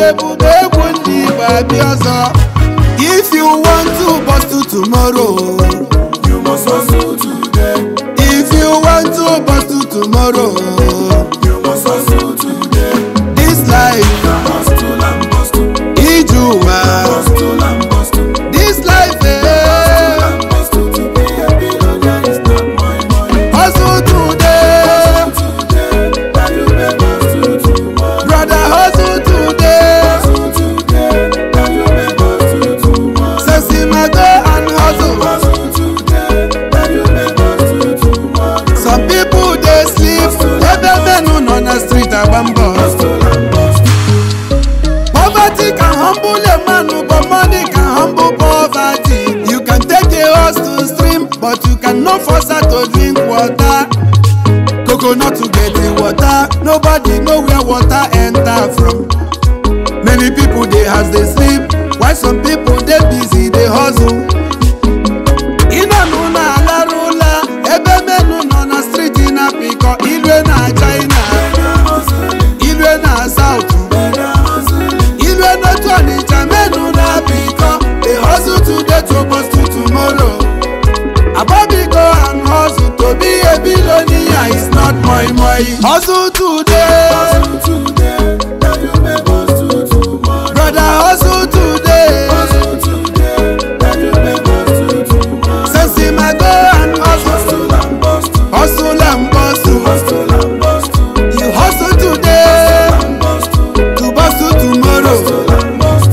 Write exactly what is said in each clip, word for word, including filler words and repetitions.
If you want to bust to tomorrow, you must hustle today. If you want to bust to tomorrow, you must hustle today. This life, hustle and bust. Ijuwa, hustle and bust. This life, eh, hustle and bust. To be a billionaire is not my money. Hustle today, hustle today, that you may bust to tomorrow. Brother, hustle today, hustle today, that you may bust to tomorrow. Sexy Mago and hustle. hustle today, that you may bust to tomorrow. Some people they sleep, every man on the street a bambo. Hustle and bust. Poverty can humble a man, but money can humble poverty. You can take a horse to stream, but you cannot force her to drink water. Coconut to get the water, nobody know where water enter from. Many people they house they sleep, while some people they busy they hustle. Ina nuna ala rula, ebe menu no na street ina piko, ilwe na China, ilwe na South, ilwe na Twanija, menu na piko. They hustle today to bust to tomorrow. Abobi go and hustle to be a billionaire is not my money. Hustle today, hustle today, that you may bust to tomorrow. brother, hustle today. hustle today, that you may bust to tomorrow. Sexy Mago and hustle, hustle and bust. hustle and bustle. hustle and bust. You hustle today and bust. to bust to tomorrow. hustle and bust.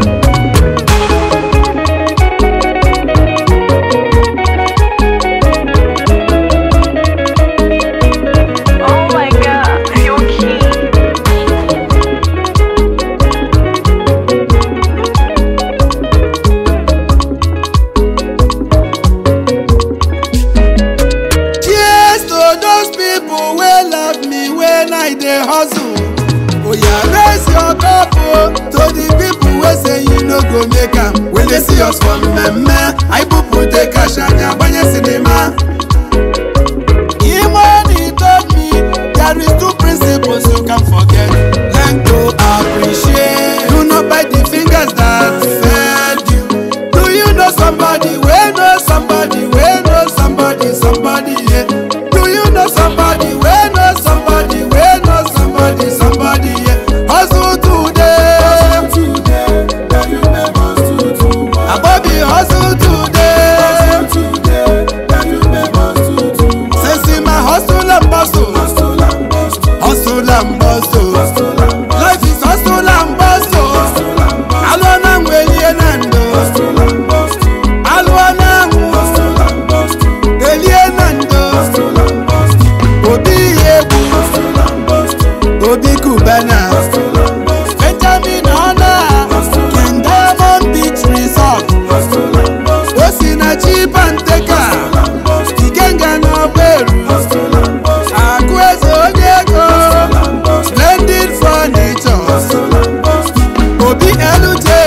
Oh my god, you're king. Cheers to those people wey love me when I dey hustle. Oya raise your cup o to the people wey say you no go make am. When they see us for mmemme, Ibupu take cash and agbanye cinema. Imoni told me there is two principles you can forget. Learn to appreciate. Do not bite the fingers that fed you. Do you know somebody wey know somebody wey know somebody somebody yeah? Do you know somebody wey know somebody wey know somebody somebody yeah? Hustle today, hustle today, that you may bust to tomorrow. Abobi hustle today. hustle today, that you may bust to tomorrow. Sexy my hustle and bustle, hustle and bust. hustle and bustle. hustle and bust. Life is hustle and bustle. hustle and bust. Alwana ngwelie nando, hustle and bust. alwana ngu, hustle and bust. elie nando. hustle and bust. Obi yebu, hustle and bust. Obi kubana. hustle and bust. Benjamin Ona, King Diamond Beach Resort. hustle and bust. Osina cheap and taker, hustle and bust. Ikenga no beru. hustle and bust. Akwezo onyeko, hustle and bust. splendid furniture. hustle and bust. Obi L J.